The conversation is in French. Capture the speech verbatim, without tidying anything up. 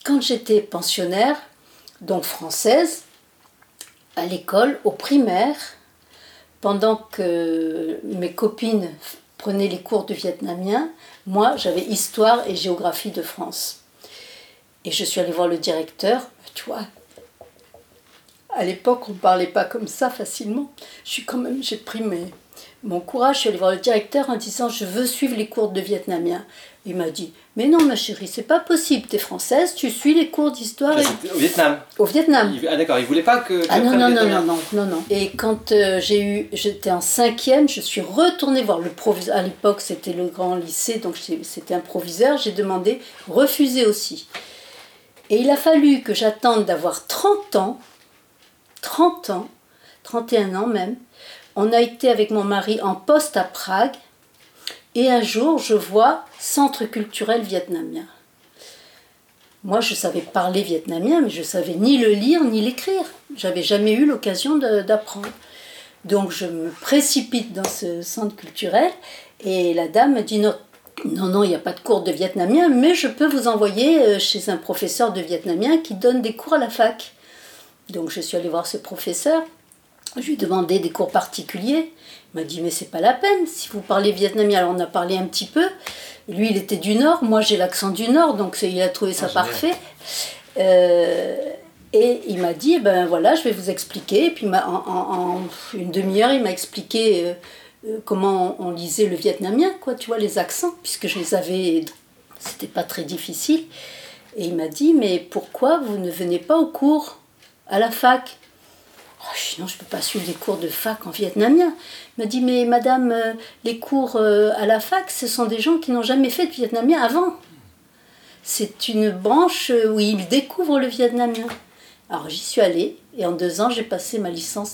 quand j'étais pensionnaire, donc française, à l'école, au primaire, pendant que mes copines prenaient les cours de vietnamien, moi j'avais histoire et géographie de France. Et je suis allée voir le directeur, tu vois, à l'époque on ne parlait pas comme ça facilement. Je suis quand même, j'ai pris mes, mon courage, je suis allée voir le directeur en disant je veux suivre les cours de vietnamien. Il m'a dit mais non ma chérie, c'est pas possible, t'es française, tu suis les cours d'histoire. Et... Au Vietnam. Au Vietnam. Il... Ah d'accord, il voulait pas que tu ah, non, apprennes non, le non, vietnamien. non, non, non, non. Et quand euh, j'ai eu, j'étais en cinquième, je suis retournée voir le proviseur. À l'époque, c'était le grand lycée, donc c'était un proviseur. J'ai demandé, refusé aussi. Et il a fallu que j'attende d'avoir trente ans, trente ans, trente et un ans même. On a été avec mon mari en poste à Prague. Et un jour, je vois Centre culturel vietnamien. Moi, je savais parler vietnamien, mais je ne savais ni le lire ni l'écrire. Je n'avais jamais eu l'occasion d'apprendre. Donc, je me précipite dans ce centre culturel et la dame me dit non, non, non, il n'y a pas de cours de vietnamien, mais je peux vous envoyer chez un professeur de vietnamien qui donne des cours à la fac. Donc, je suis allée voir ce professeur. Je lui ai demandé des cours particuliers. Il m'a dit mais c'est pas la peine, si vous parlez vietnamien. Alors on a parlé un petit peu. Lui il était du Nord, moi j'ai l'accent du Nord, donc il a trouvé ça ah, parfait. Euh, et il m'a dit ben voilà, je vais vous expliquer. Et puis en, en, en une demi-heure il m'a expliqué euh, comment on lisait le vietnamien, quoi, tu vois, les accents, puisque je les avais, c'était pas très difficile. Et il m'a dit mais pourquoi vous ne venez pas au cours à la fac? Oh, sinon, je ne peux pas suivre des cours de fac en vietnamien. Il m'a dit, mais madame, euh, les cours euh, à la fac, ce sont des gens qui n'ont jamais fait de vietnamien avant. C'est une branche où ils découvrent le vietnamien. Alors, j'y suis allée, et en deux ans, j'ai passé ma licence